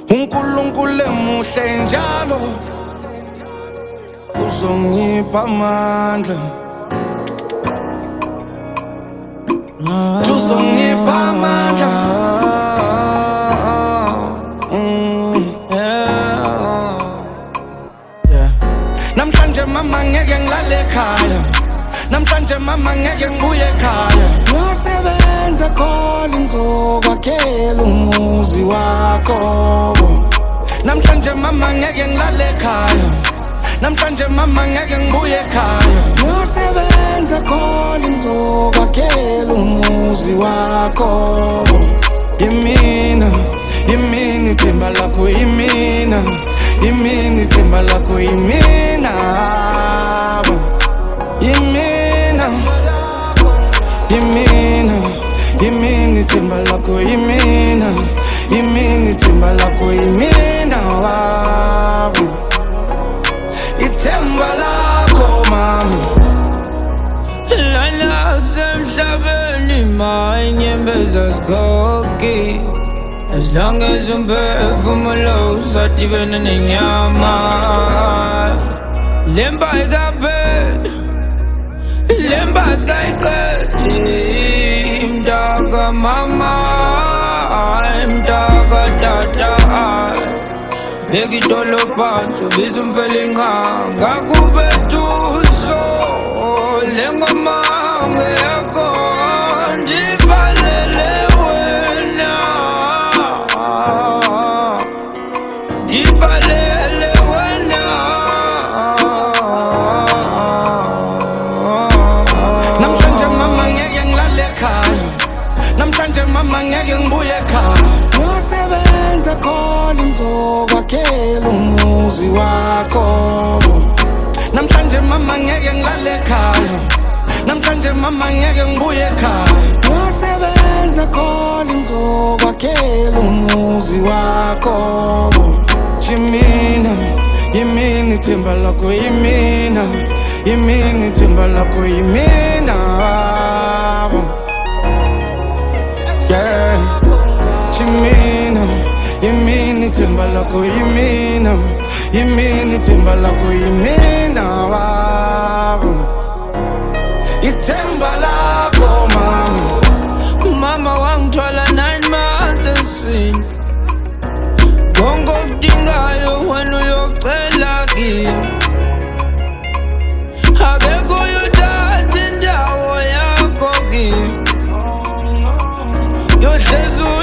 uNkulunkulu emuhle njalo uzongipha amandla, uzongipha amandla. Namhlanje mama ngeke ngilale ekhaya, namhlanje mama ngeke ngibuye ekhaya. Ngiyasebenza khona ngizokwakhela umuzi wakho. Namhlanje mama ngeke ngilale ekhaya, namhlanje mama ngeke ngibuye ekhaya. Ngiyasebenza khona ngizokwakhela umuzi wakho. Yimina, yimina ithemba lakho, yimina, yimina ithemba lakho, yimina, yimina, yimina, yimina ithemba lakho, yimina, yimina ithemba lakho, yimina, ithemba lakho mama. Lana kusemhlabeni mainyembeza zikoki, as long as umphefumulo usadibene nenyama. Lemba ikapeni, lemba sikayiqedi, mdaka mama, mdaka tata. Beki dolo phansi ubiza umfelinganga kubetuso, lengoma ngeyakho ndibalele wena, ndibalele wena. Namhlanje mama ngeke ngilale ekhaya, namhlanje mama ngeke ngibuye ekhaya. Ngiyasebenza khona ngizokwakhela umuzi wakho. Namhlanje mama ngeke ngilale ekhaya, namhlanje mama ngeke ngibuye ekhaya. Ngiyasebenza khona ngizokwakhela umuzi wakho. Yimina, yimina ithemba lakho, yimina, yimina ithemba lakho, yimina, yeah. Yimina, yimina ithemba lakho, yimina, yimina ithemba lakho, yimina, ithemba lakho mama. Mama wangithwala 9 months eswini, konke okudingayo wena uyocela kimi. Akekho uyothatha indawo yakho kimi, yohlezi